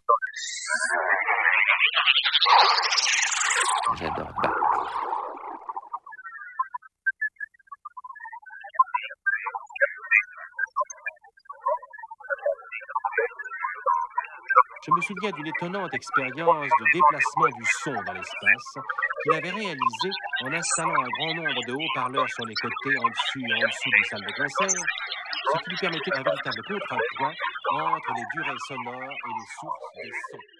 J'adore Bach. Je me souviens d'une étonnante expérience de déplacement du son dans l'espace qu'il avait réalisée en installant un grand nombre de haut-parleurs sur les côtés, en dessus et en dessous d'une salle de concert, ce qui lui permettait un véritable contrepoids entre les durées sonores et les sources des sons.